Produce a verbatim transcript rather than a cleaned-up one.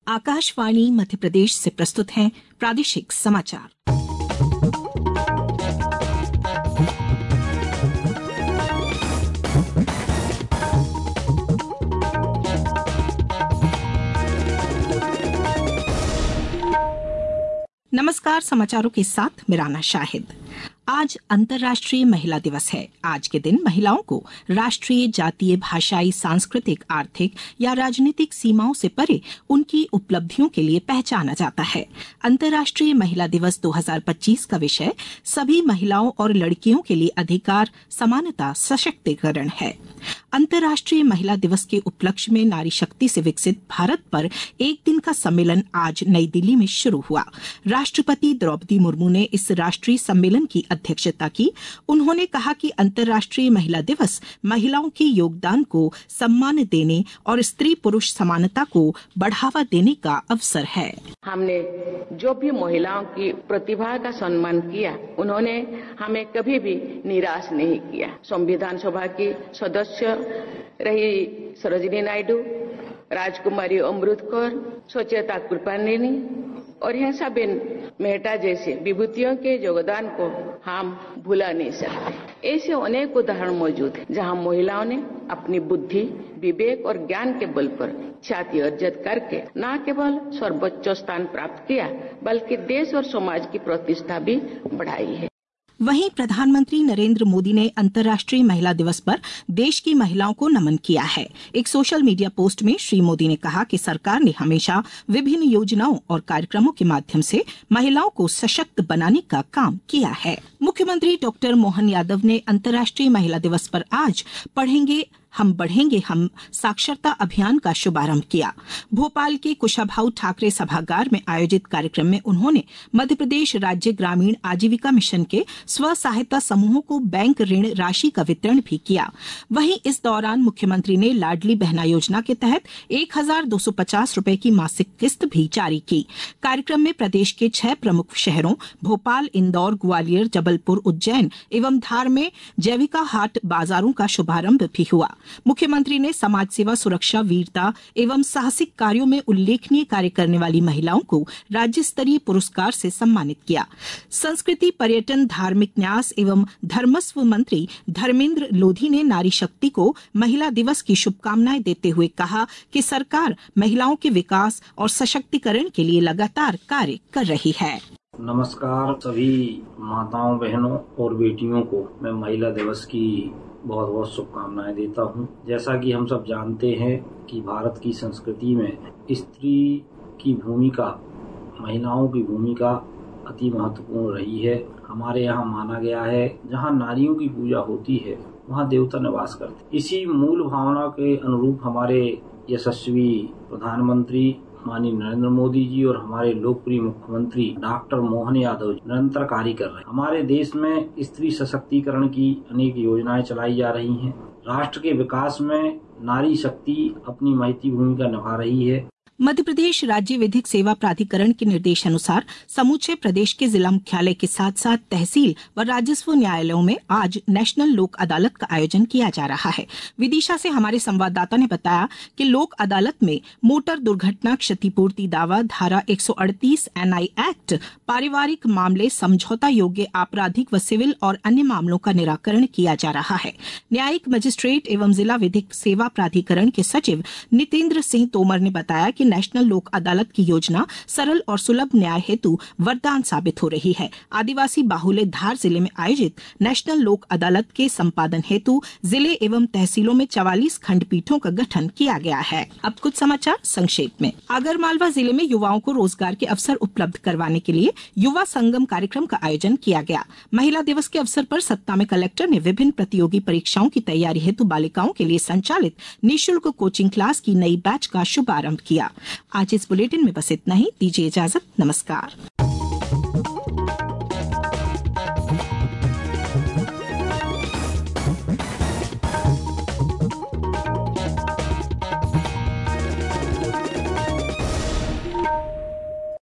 आकाशवाणी मध्य प्रदेश से प्रस्तुत हैं प्रादेशिक समाचार। नमस्कार, समाचारों के साथ मिराना शाहिद। आज अंतर्राष्ट्रीय महिला दिवस है। आज के दिन महिलाओं को राष्ट्रीय, जातीय, भाषाई, सांस्कृतिक, आर्थिक या राजनीतिक सीमाओं से परे उनकी उपलब्धियों के लिए पहचाना जाता है। अंतर्राष्ट्रीय महिला दिवस दो हज़ार पच्चीस का विषय सभी महिलाओं और लड़कियों के लिए अधिकार, समानता, सशक्तिकरण है। अंतर्राष्ट्रीय महिला दिवस के उपलक्ष्य में नारी शक्ति से विकसित भारत पर एक दिन का सम्मेलन आज नई दिल्ली में शुरू हुआ। राष्ट्रपति द्रौपदी मुर्मू ने इस राष्ट्रीय सम्मेलन की अध्यक्षता की। उन्होंने कहा कि अंतर्राष्ट्रीय महिला दिवस महिलाओं के योगदान को सम्मान देने और स्त्री पुरुष समानता को बढ़ावा देने का अवसर है। हमने जो भी महिलाओं की प्रतिभा का सम्मान किया, उन्होंने हमें कभी भी निराश नहीं किया। संविधान सभा की सदस्य रही सरोजिनी नायडू, राजकुमारी अमृत कौर, सुचेता कृपालिनी और हिंसाबेन मेहता जैसे विभूतियों के योगदान को हम भुला नहीं सकते। ऐसे अनेक उदाहरण मौजूद हैं जहां महिलाओं ने अपनी बुद्धि, विवेक और ज्ञान के बल पर ख्याति अर्जित करके न केवल सर्वोच्च स्थान प्राप्त किया, बल्कि देश और समाज की प्रतिष्ठा भी बढ़ाई है। वहीं प्रधानमंत्री नरेंद्र मोदी ने अंतर्राष्ट्रीय महिला दिवस पर देश की महिलाओं को नमन किया है। एक सोशल मीडिया पोस्ट में श्री मोदी ने कहा कि सरकार ने हमेशा विभिन्न योजनाओं और कार्यक्रमों के माध्यम से महिलाओं को सशक्त बनाने का काम किया है। मुख्यमंत्री डॉक्टर मोहन यादव ने अंतर्राष्ट्रीय महिला दिवस पर आज पढ़ेंगे हम बढ़ेंगे हम साक्षरता अभियान का शुभारंभ किया। भोपाल के कुशाभाऊ ठाकरे सभागार में आयोजित कार्यक्रम में उन्होंने मध्य प्रदेश राज्य ग्रामीण आजीविका मिशन के स्व सहायता समूहों को बैंक ऋण राशि का वितरण भी किया। वहीं इस दौरान मुख्यमंत्री ने लाडली बहना योजना के तहत एक हजार दो सौ पचास रूपये की मासिक किस्त भी जारी की। कार्यक्रम में प्रदेश के छह प्रमुख शहरों भोपाल, इंदौर, ग्वालियर, जबलपुर, उज्जैन एवं धार में जैविका हाट बाजारों का शुभारंभ भी हुआ। मुख्यमंत्री ने समाज सेवा, सुरक्षा, वीरता एवं साहसिक कार्यों में उल्लेखनीय कार्य करने वाली महिलाओं को राज्य स्तरीय पुरस्कार से सम्मानित किया। संस्कृति, पर्यटन, धार्मिक न्यास एवं धर्मस्व मंत्री धर्मेंद्र लोधी ने नारी शक्ति को महिला दिवस की शुभकामनाएं देते हुए कहा कि सरकार महिलाओं के विकास और सशक्तिकरण के लिए लगातार कार्य कर रही है। नमस्कार सभी माताओं, बहनों और बेटियों को मैं महिला दिवस की बहुत बहुत शुभकामनाएं देता हूं। जैसा कि हम सब जानते हैं कि भारत की संस्कृति में स्त्री की भूमिका, महिलाओं की भूमिका अति महत्वपूर्ण रही है। हमारे यहाँ माना गया है जहाँ नारियों की पूजा होती है वहाँ देवता निवास करते। इसी मूल भावना के अनुरूप हमारे यशस्वी प्रधानमंत्री माननीय नरेंद्र मोदी जी और हमारे लोकप्रिय मुख्यमंत्री डॉक्टर मोहन यादव जी निरंतर कार्य कर रहे हैं। हमारे देश में स्त्री सशक्तिकरण की अनेक योजनाएं चलाई जा रही हैं। राष्ट्र के विकास में नारी शक्ति अपनी महती भूमिका निभा रही है। मध्य प्रदेश राज्य विधिक सेवा प्राधिकरण के निर्देशानुसार समूचे प्रदेश के जिला मुख्यालय के साथ साथ तहसील व राजस्व न्यायालयों में आज नेशनल लोक अदालत का आयोजन किया जा रहा है। विदिशा से हमारे संवाददाता ने बताया कि लोक अदालत में मोटर दुर्घटना क्षतिपूर्ति दावा धारा एक सौ अड़तीस एनआई एक्ट, पारिवारिक मामले, समझौता योग्य आपराधिक व सिविल और अन्य मामलों का निराकरण किया जा रहा है। न्यायिक मजिस्ट्रेट एवं जिला विधिक सेवा प्राधिकरण के सचिव नितेंद्र सिंह तोमर ने बताया कि नेशनल लोक अदालत की योजना सरल और सुलभ न्याय हेतु वरदान साबित हो रही है। आदिवासी बाहुल्य धार जिले में आयोजित नेशनल लोक अदालत के संपादन हेतु जिले एवं तहसीलों में चवालीस खंडपीठों का गठन किया गया है। अब कुछ समाचार संक्षेप में। आगरमालवा जिले में युवाओं को रोजगार के अवसर उपलब्ध करवाने के लिए युवा संगम कार्यक्रम का आयोजन किया गया। महिला दिवस के अवसर पर सत्ता में कलेक्टर ने विभिन्न प्रतियोगी परीक्षाओं की तैयारी हेतु बालिकाओं के लिए संचालित निःशुल्क कोचिंग क्लास की नई बैच का शुभारंभ किया। आज इस बुलेटिन में बस इतना ही। दीजिए इजाजत। नमस्कार।